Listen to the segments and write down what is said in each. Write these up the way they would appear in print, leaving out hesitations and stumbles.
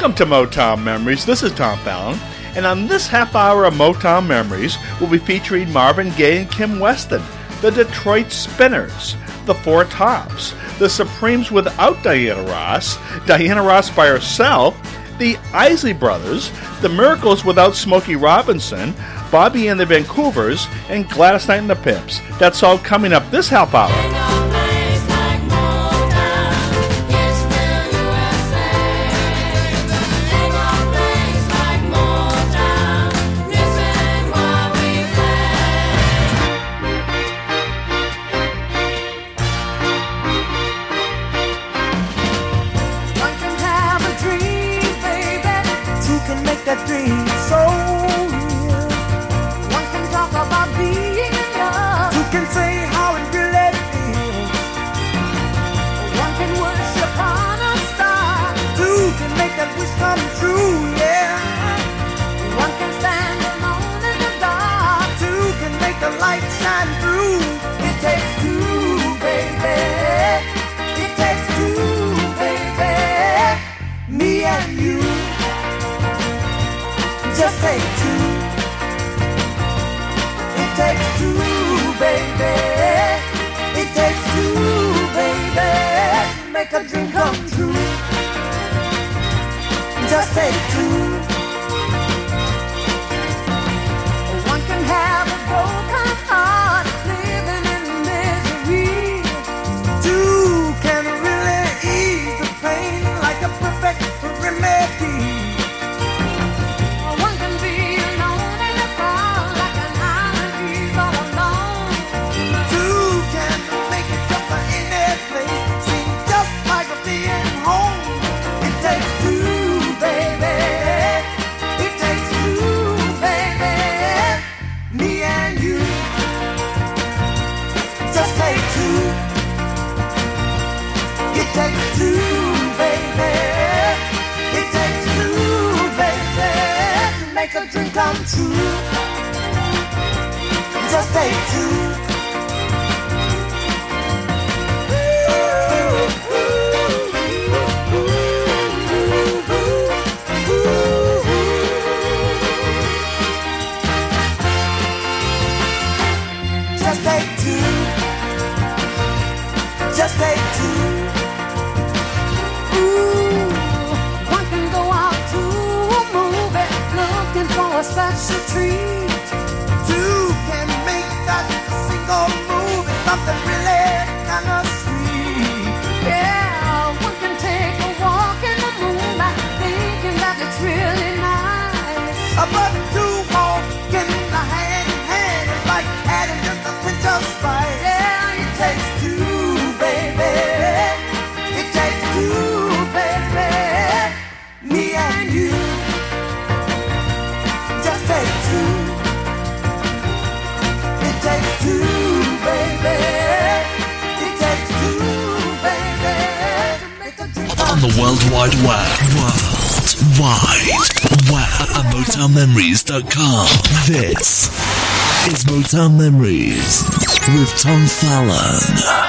Welcome to Motown Memories. This is Tom Fallon, and on this half hour of Motown Memories, we'll be featuring Marvin Gaye and Kim Weston, the Detroit Spinners, the Four Tops, the Supremes without Diana Ross by herself, the Isley Brothers, the Miracles without Smokey Robinson, Bobby and the Vancouvers, and Gladys Knight and the Pimps. That's all coming up this half hour. That dream so real. One can talk about being young. Two can say how it really feels. One can worship on a star. Two can make that wish come true, yeah. One can stand alone in the dark. Two can make the light shine through. It takes two, baby. It takes two, baby. Me and you. Just take two. It takes two, baby. It takes two, baby. Make a dream come true. Just take two. One can have a broken heart, living in misery. Two can really ease the pain like a perfect remedy. Make a dream come true. Just take two. Just take two. Just take two. For a special treat. Two can make that single move. It's something really kind of sweet. Yeah, one can take a walk in the moonlight, thinking that it's really nice. But two walking hand in hand is like adding just a pinch of spice. Yeah, it takes two, baby. It takes two, baby. Me and you. Take two. It takes two, baby. It takes two, baby. To make a dream on the World Wide Web. At MotownMemories.com. This is Motown Memories with Tom Fallon.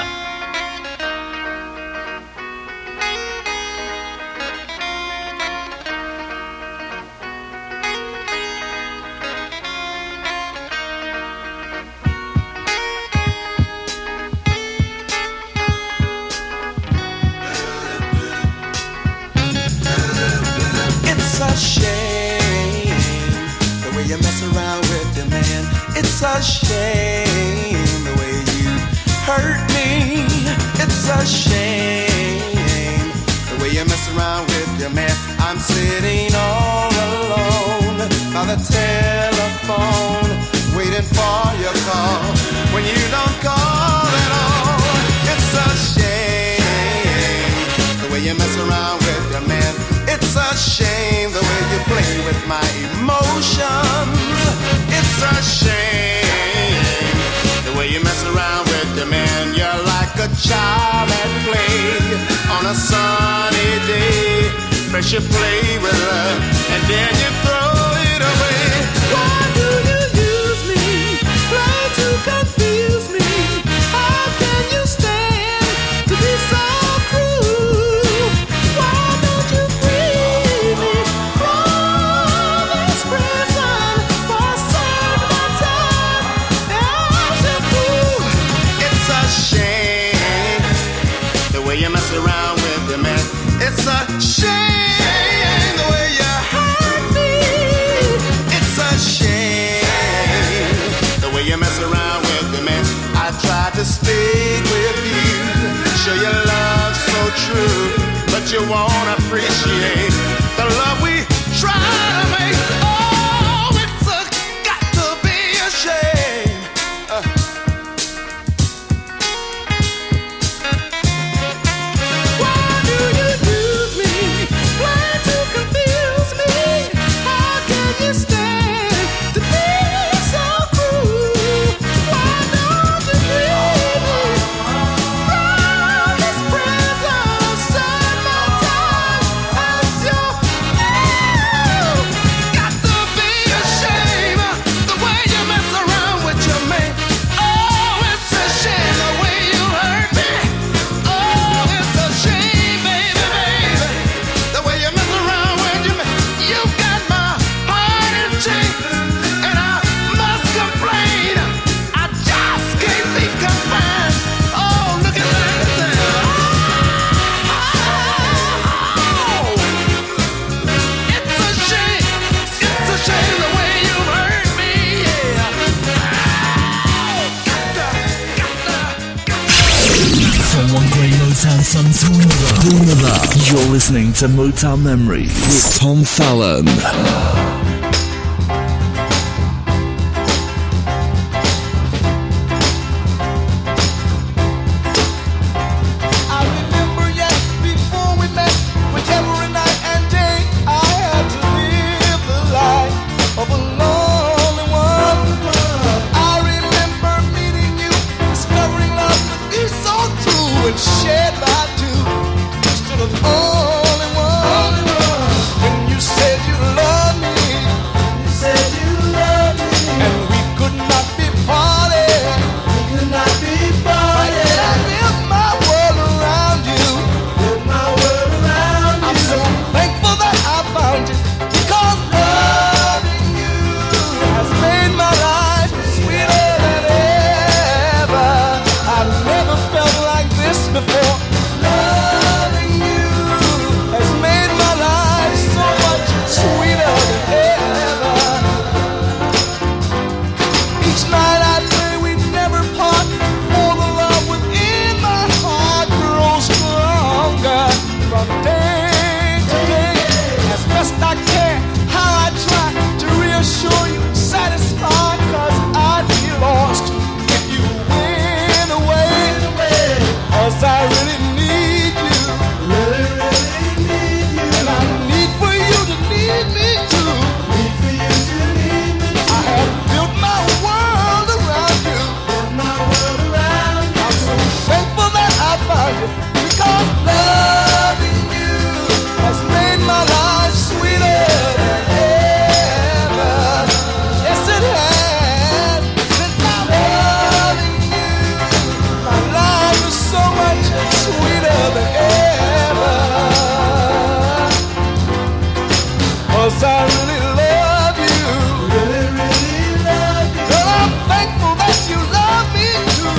You play with her and then you throw it away. Why do you use me? Try to confuse me. How can you stand to be so cruel? Why don't you free me? that you won't appreciate the love we try to make. Oh, it's got to be a shame. Why do you use me? Why to confuse me? How can you stand to be so cruel? Why don't you leave me from this prison? Save my time as your got to be a shame the way you mess around with your mate. Oh, it's a shame the way you hurt me. Oh, it's a shame, baby, baby, the way you mess around with your mate. You got my heart in chains, and I must complain. I just can't be confined. Oh, look at that. Oh, it's a shame. It's a shame the way you hurt me. Yeah. From one great Motown song to another, you're listening to Motown Memories with Tom Fallon. I remember yet before we met, with every night and day I had to live the life of a lonely one. I remember meeting you, discovering love to be so true and shared by two, instead of only one. When you said you loved me, and we could not be parted. I built my world around you. I'm so thankful that I found you, because loving you has made my life sweeter than ever. I've never felt like this before. Loving you has made my life so much sweeter than ever. Each night I pray we never part, for the love within my heart grows stronger from day to day. As best I can, how I try to reassure you, satisfied, 'cause I'd be lost if you went away. 'Cause I really need you, and I need for you to need me too. I have built my world around you. I'm so thankful that I found you, because loving you has made my life sweeter than ever. Yes, it has. Since I'm loving you, my life is so much sweeter than ever. 'Cause I really love you. Girl, I'm thankful that you love me too.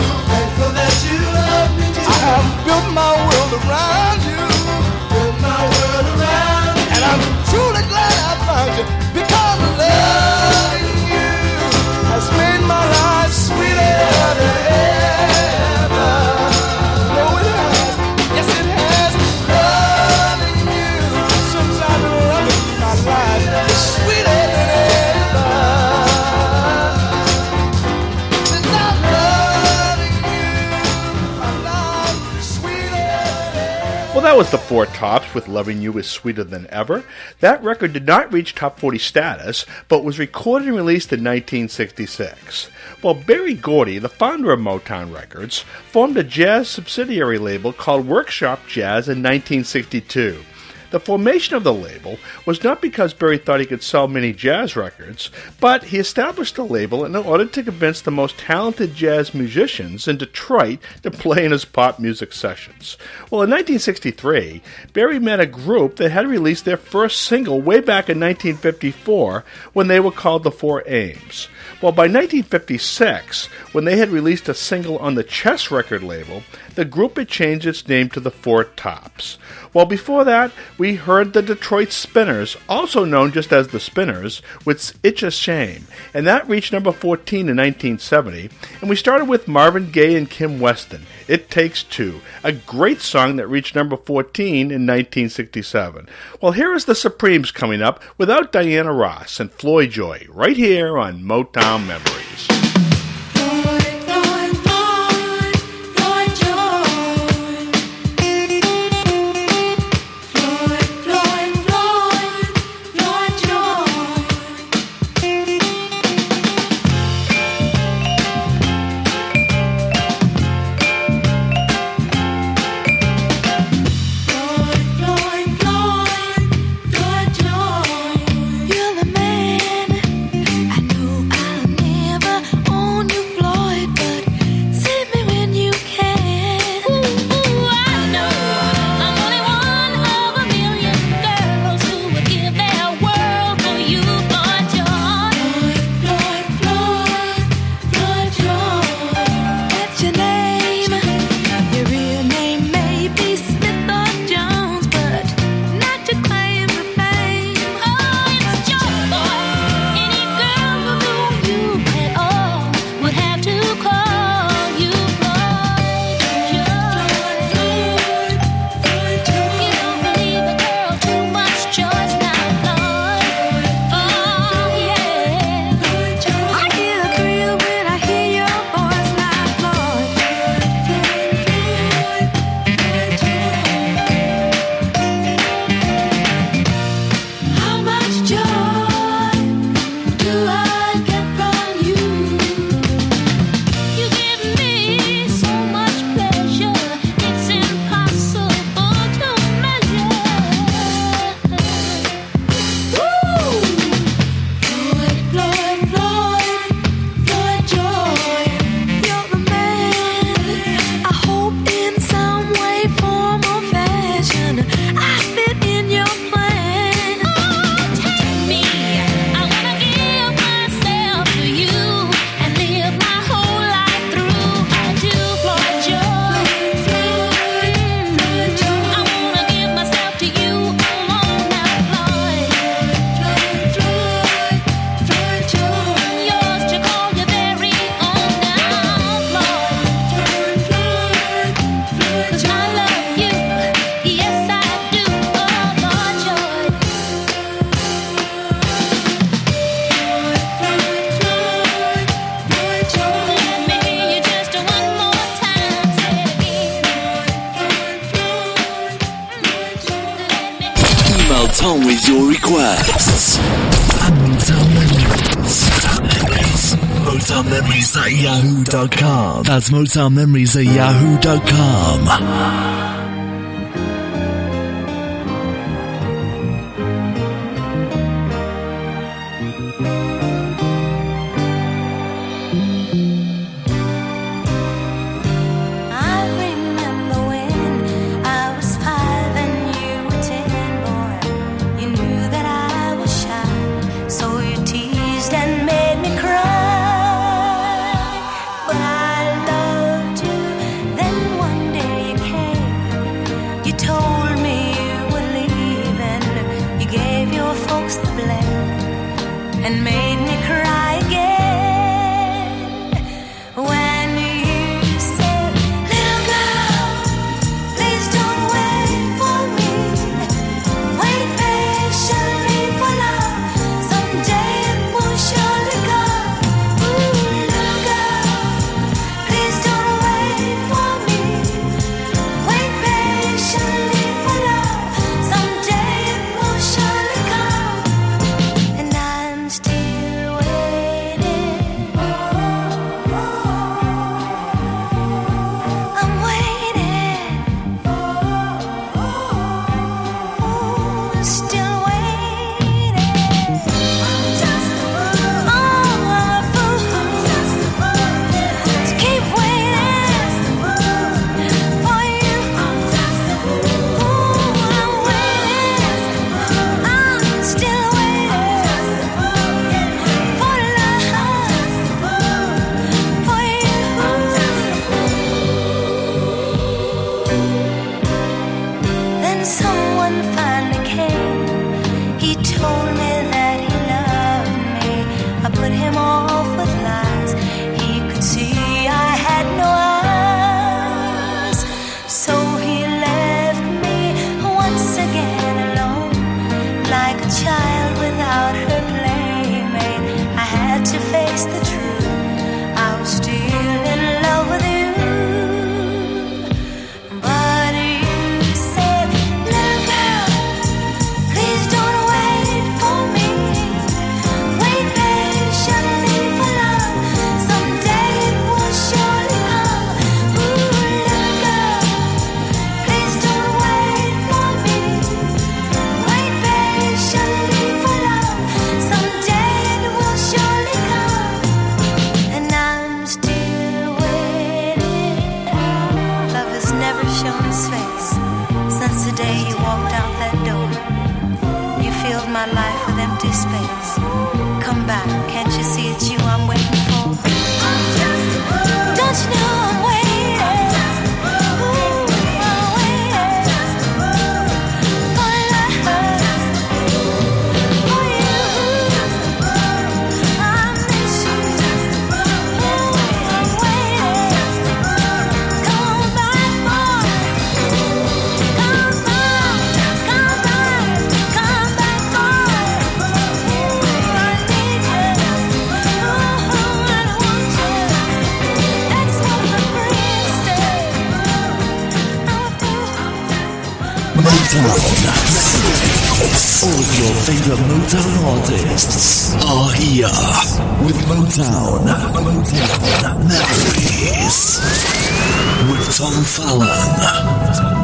I have built my world around you. And I'm truly glad I found you, because loving you has made my life sweeter than ever. No, it has. Yes, it has. Loving you, since I've been loving you, my life is sweeter than ever. Since I'm loving you, my life is sweeter than ever. Well, that was the Four Tops with Loving You is Sweeter Than Ever. That record did not reach top 40 status, but was recorded and released in 1966. Well, Berry Gordy, the founder of Motown Records, formed a jazz subsidiary label called Workshop Jazz in 1962. The formation of the label was not because Berry thought he could sell many jazz records, but he established the label in order to convince the most talented jazz musicians in Detroit to play in his pop music sessions. Well, in 1963, Berry met a group that had released their first single way back in 1954 when they were called the Four Ames. Well, by 1956, when they had released a single on the Chess record label, the group had changed its name to the Four Tops. Well, before that, we heard the Detroit Spinners, also known just as the Spinners, with It's a Shame, and that reached number 14 in 1970. And we started with Marvin Gaye and Kim Weston, It Takes Two, a great song that reached number 14 in 1967. Well, here is the Supremes coming up without Diana Ross and Floyd Joy, right here on Motown Memories. Tom with your requests. Motown Memories. Motown Memories at yahoo.com. That's Motown Memories at yahoo.com. But I loved you. Then one day you came Motown. All of your favorite Motown artists are here with Motown Memories with Tom Fallon.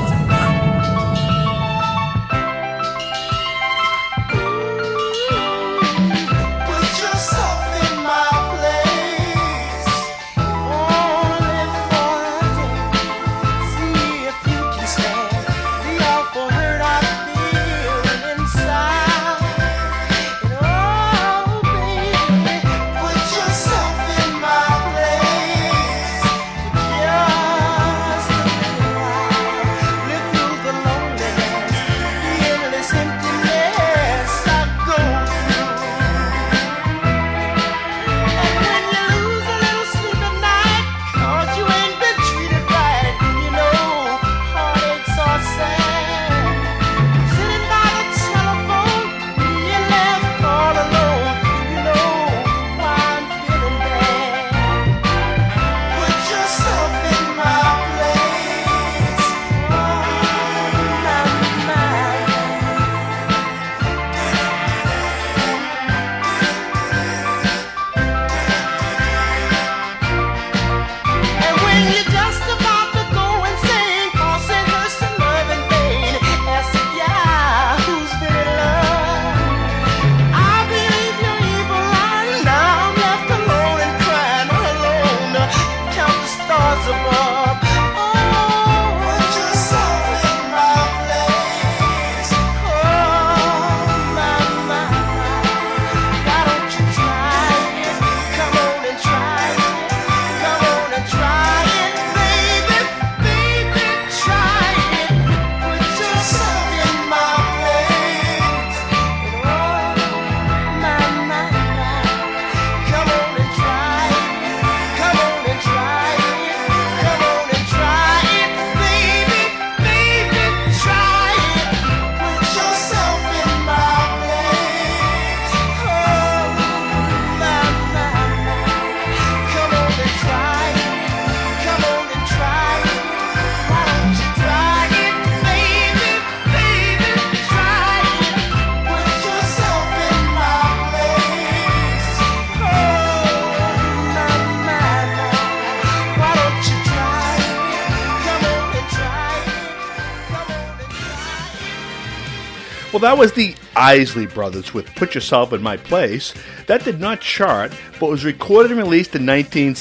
Well, that was the Isley Brothers with Put Yourself in My Place. That did not chart, but was recorded and released in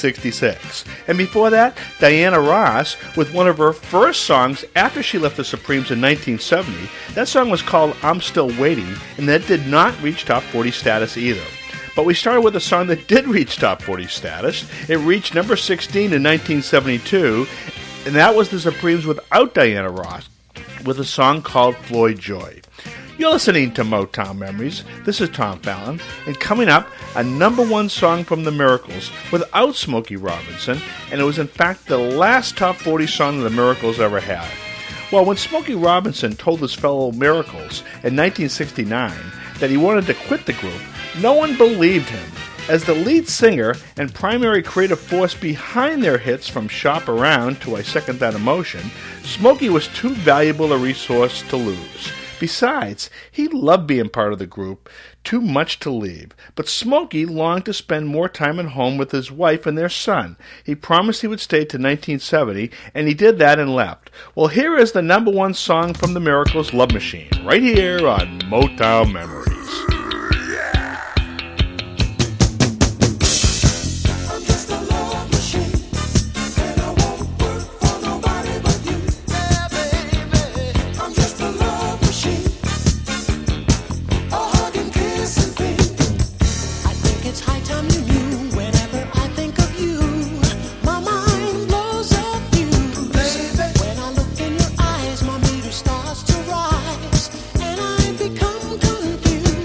1966. And before that, Diana Ross with one of her first songs after she left the Supremes in 1970. That song was called I'm Still Waiting, and that did not reach top 40 status either. But we started with a song that did reach top 40 status. It reached number 16 in 1972, and that was the Supremes without Diana Ross, with a song called Floyd Joy. You're listening to Motown Memories. This is Tom Fallon, and coming up, a number one song from the Miracles without Smokey Robinson, and it was in fact the last top 40 song the Miracles ever had. Well, when Smokey Robinson told his fellow Miracles in 1969 that he wanted to quit the group, no one believed him. As the lead singer and primary creative force behind their hits from Shop Around to I Second That Emotion, Smokey was too valuable a resource to lose. Besides, he loved being part of the group, too much to leave. But Smokey longed to spend more time at home with his wife and their son. He promised he would stay to 1970, and he did that and left. Well, here is the number one song from the Miracles, Love Machine, right here on Motown Memories. When I look in your eyes, my meter starts to rise, and I become confused.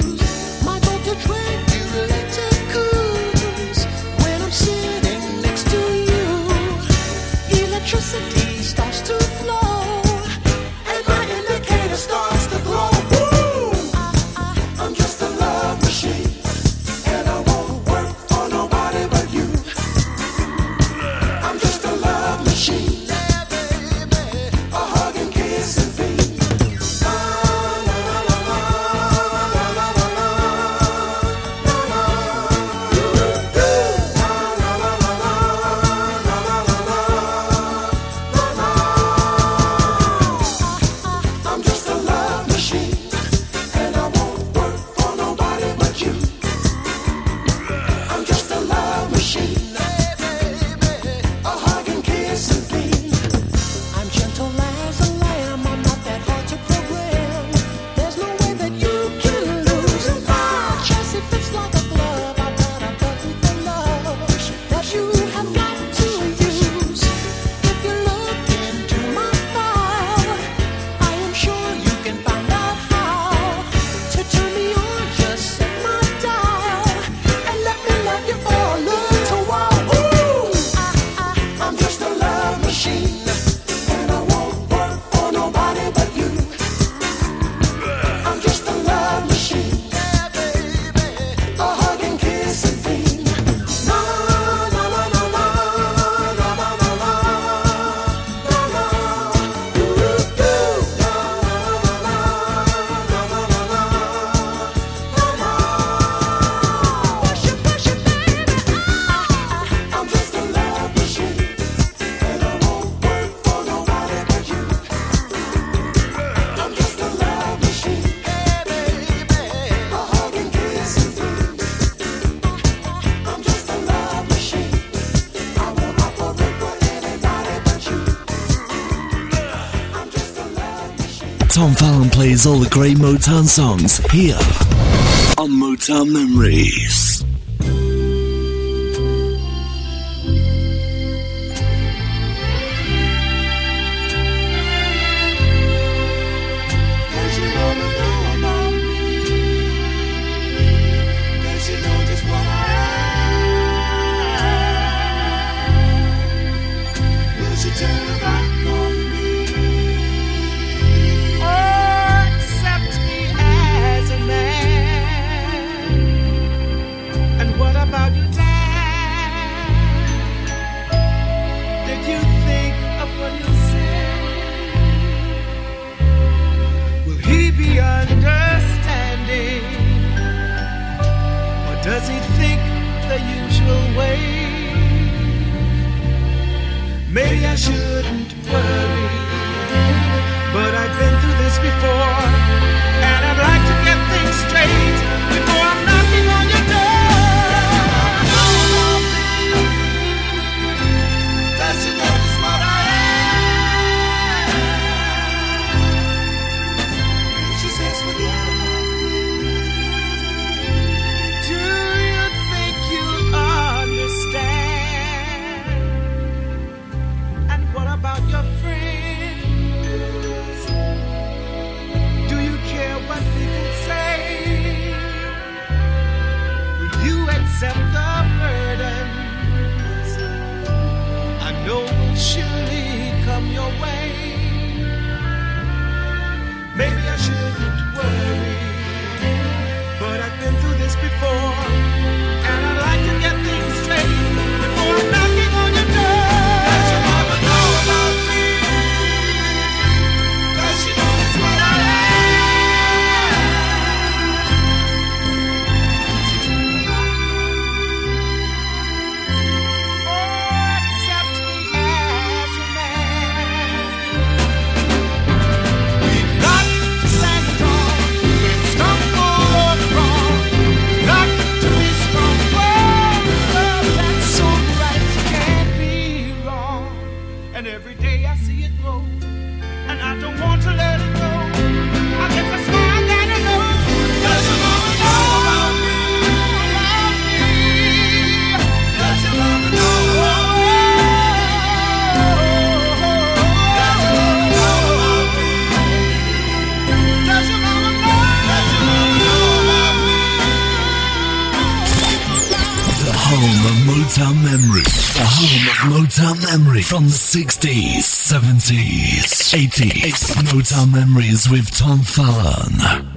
Tom Fallon plays all the great Motown songs here on Motown Memories. Does he think the usual way? Maybe I shouldn't worry, but I've been through this before, and I'd like to get things straight before I'm knocking on your door. Does she know just what I am? She says forget. Your friends, do you care what people say? Will you accept the burdens I know will surely come your way? Maybe I shouldn't worry, but I've been through this before, and I'd like to get things straight before I'm knocking on your door. Does your mama know about me? Does she know that's what I am? Oh, accept me as a man. We've got to stand tall when stumble or wrong. Got to be strong for love that's so right, can't be wrong. And every day I see it grow, and I don't want to let it go. I guess that's why I gotta know. Does your mama know about me? Does your mama know about me? Does your mama know about me? Does your mama know? Does your mama know about me? The home of Motown memory. The home of Motown memory from the 60s, 70s, 80s. It's Motown Memories with Tom Fallon.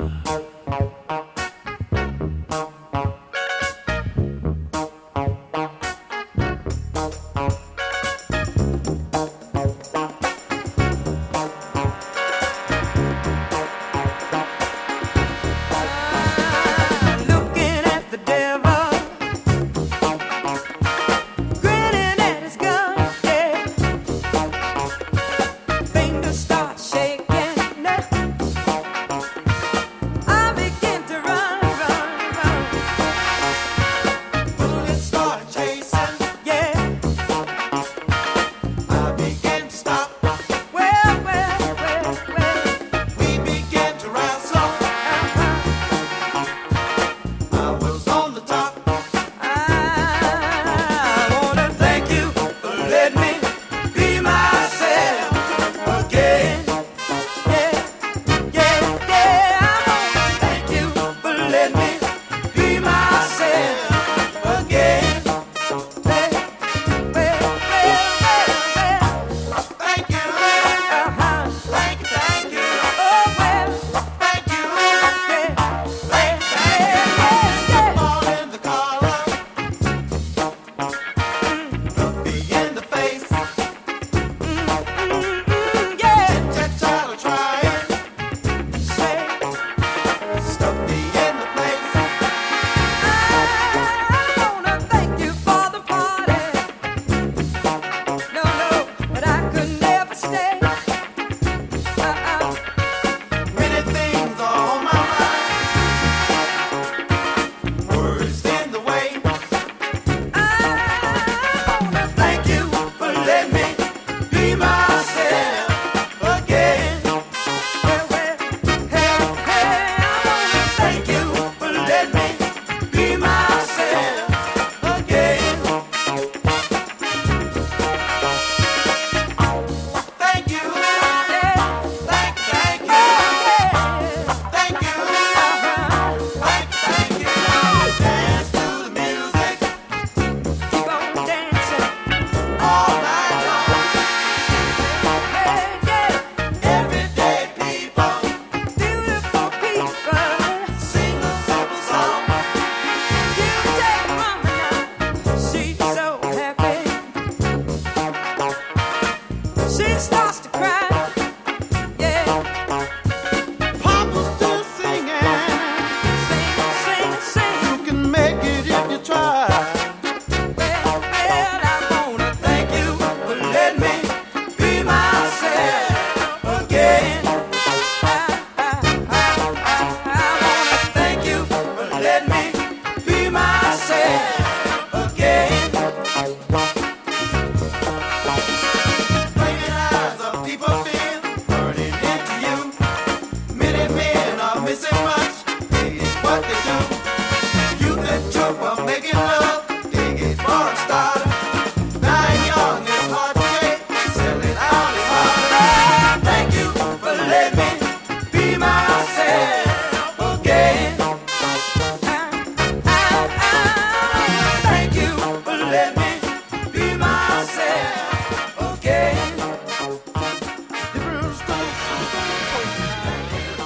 Looking at the devil, grinning at his gun, yeah. Fingers start shaking. I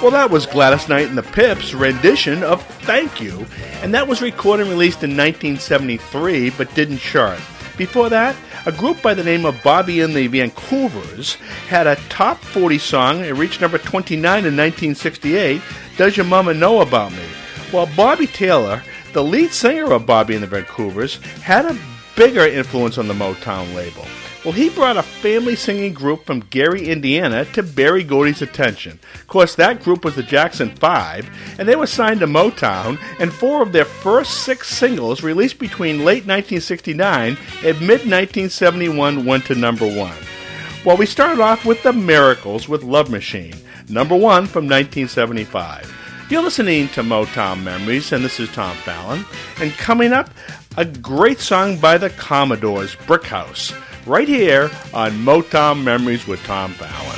Well, that was Gladys Knight and the Pips' rendition of Thank You, and that was recorded and released in 1973, but didn't chart. Before that, a group by the name of Bobby and the Vancouvers had a top 40 song. It reached number 29 in 1968, Does Your Mama Know About Me? Well, Bobby Taylor, the lead singer of Bobby and the Vancouvers, had a bigger influence on the Motown label. Well, he brought a family singing group from Gary, Indiana to Berry Gordy's attention. Of course, that group was the Jackson 5, and they were signed to Motown, and 4 of their first 6 singles released between late 1969 and mid-1971 went to number 1. Well, we started off with The Miracles with Love Machine, number 1 from 1975. You're listening to Motown Memories, and this is Tom Fallon. And coming up, a great song by the Commodores, Brick House, right here on Motown Memories with Tom Fallon.